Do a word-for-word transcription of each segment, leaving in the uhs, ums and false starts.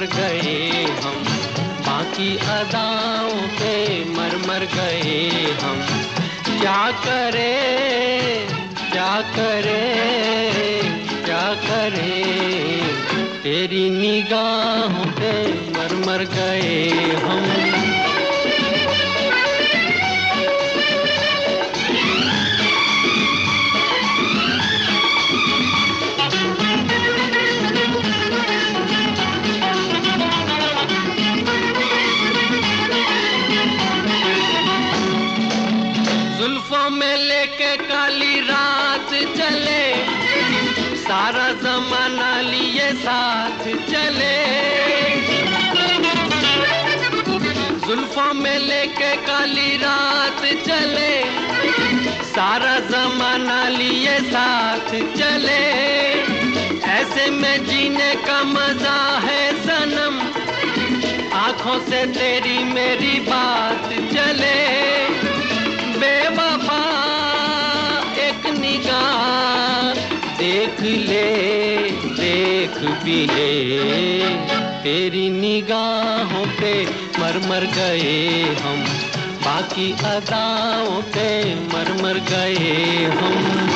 गए हम, बाकी अदाओं पे मर मर गए हम। क्या करे क्या करे क्या करे, तेरी निगाहों पे मर मर गए हम। जुल्फों में लेके काली रात चले, सारा जमाना लिए साथ चले। जुल्फों में लेके काली रात चले, सारा जमाना लिए साथ चले। ऐसे में जीने का मजा है सनम, आंखों से तेरी मेरी बात चले। बेवफा एक निगाह देख ले, देख भी ले, तेरी निगाहों पे मर मर गए हम, बाकी अदाओं पे मर मर गए हम।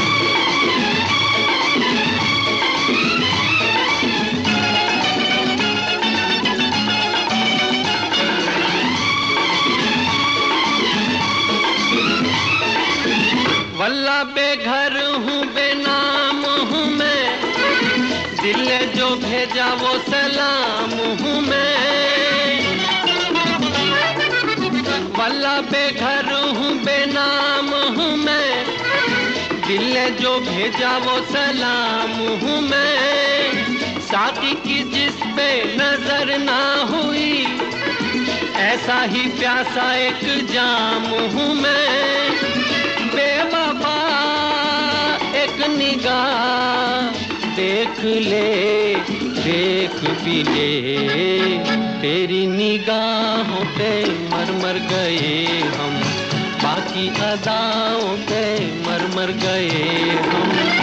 वल्लाह बेघर हूँ बेनाम हूँ मैं, दिल ने जो भेजा वो सलाम हूँ मैं। वल्लाह बेघर हूँ बेनाम हूँ मैं, दिल ने जो भेजा वो सलाम हूँ मैं। साथी की जिस पे नजर ना हुई, ऐसा ही प्यासा एक जाम हूँ मैं। बेवफा एक निगाह देख ले, देख भी ले, तेरी निगाहों पे मर मर गए हम, बाकी अदाओं पे मर मर गए हम।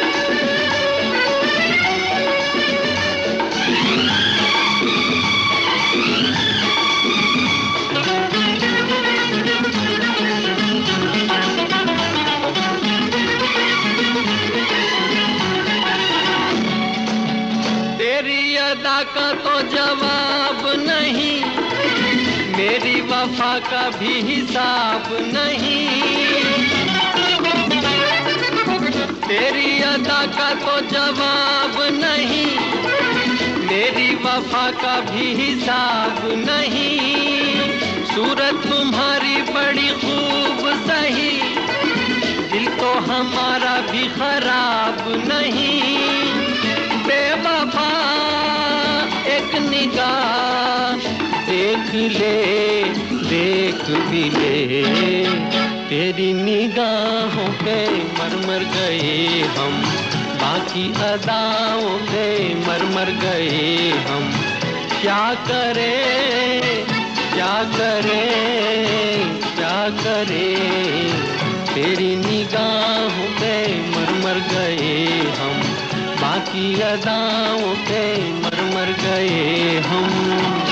तेरी अदा का तो जवाब नहीं, मेरी वफा का भी हिसाब नहीं। तेरी अदा का तो जवाब नहीं, मेरी वफा का भी हिसाब नहीं। सूरत तुम्हारी बड़ी खूब सही, दिल तो हमारा भी खराब नहीं। बेवफा एक निगाह देख ले, देख भी ले, तेरी निगाहों पे मर मर गए हम, बाकी अदाओं पे मर मर गए हम। क्या करे क्या करे क्या करे, तेरी निगाहों पे मर मर गए हम, बाकी अदाओं पे मर मर गए हम।